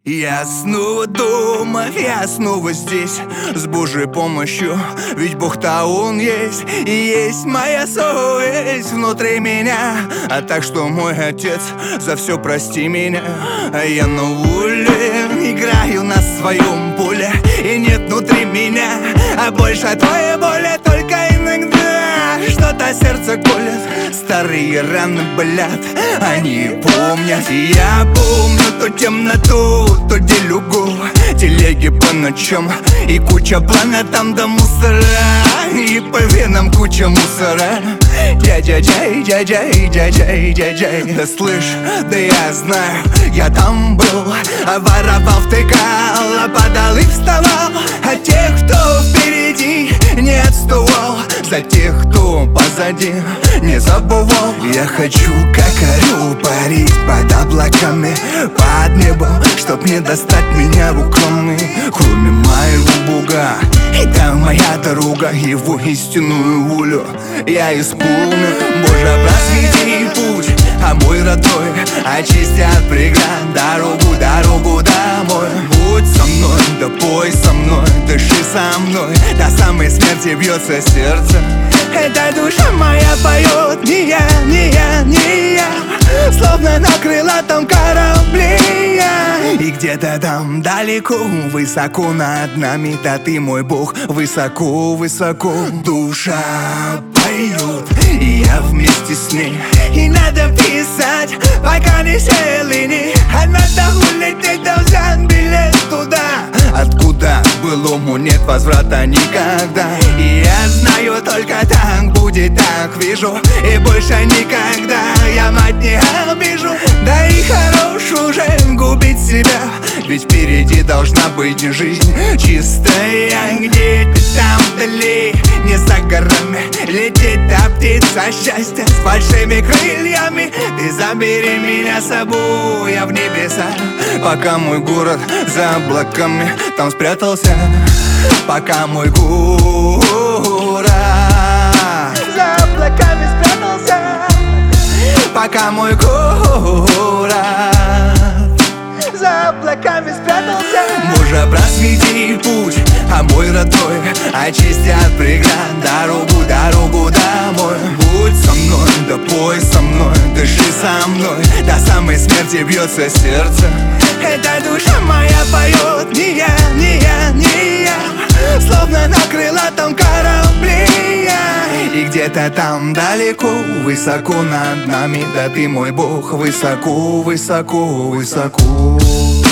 Я снова дома, я снова здесь, с Божьей помощью, ведь Бог-то Он есть, и есть моя совесть внутри меня. А так что, мой Отец, за все прости меня. А я на уле, играю на своем поле, и нет внутри меня, а больше твоей боли. Только иногда что-то сердце колет, старые раны болят, они помнят. И я помню ту темноту, то делюгу, телеги по ночам и куча плана там до мусора, и по венам куча мусора. Дядя-дяй, дядя-дяй, дядя-дяй, да слышь, да я знаю, я там был, воровал, втыкал, падал и вставал. А тех, кто впереди, не отступал, за тех, кто позади, не забывал. Я хочу, как орел, парить под облаками, под небом, чтоб не достать меня руками. Кроме моего Бога, это моя дорога, его истинную волю я исполню. Боже, просвети путь, а мой родной очисти от преград дорогу, дорогу домой. Будь со мной, да пой со мной, дыши со мной, до самой смерти бьется сердце. Эта душа моя поет, не я, не я, не я, словно на крылатом корабле я. И где-то там далеко, высоко над нами, да ты мой Бог, высоко, высоко. Душа поет, и я вместе с ней. И надо писать, пока не сели, не. А надо улететь, да взять билет туда, откуда былому нет возврата никогда. И я знаю, только так будет, так вижу, и больше никогда я мать не обижу. Да и хорош уже губить себя, ведь впереди должна быть жизнь чистая. Где-то там вдали, не за горами, летит та птица счастья с большими крыльями. Ты забери меня с собой, я в небеса, пока мой город за облаками там спрятался. Пока мой город за облаками спрятался. Пока мой город за облаками спрятался. Боже, просвети путь, а мой родной очисти от преград дорогу, дорогу домой. Будь со мной, да пой со мной, дыши со мной, до самой смерти бьется сердце. Эта душа моя поет, не я, не я, не я, словно на крылатом корабле я. И где-то там далеко, высоко над нами, да ты мой Бог, высоко, высоко, высоко.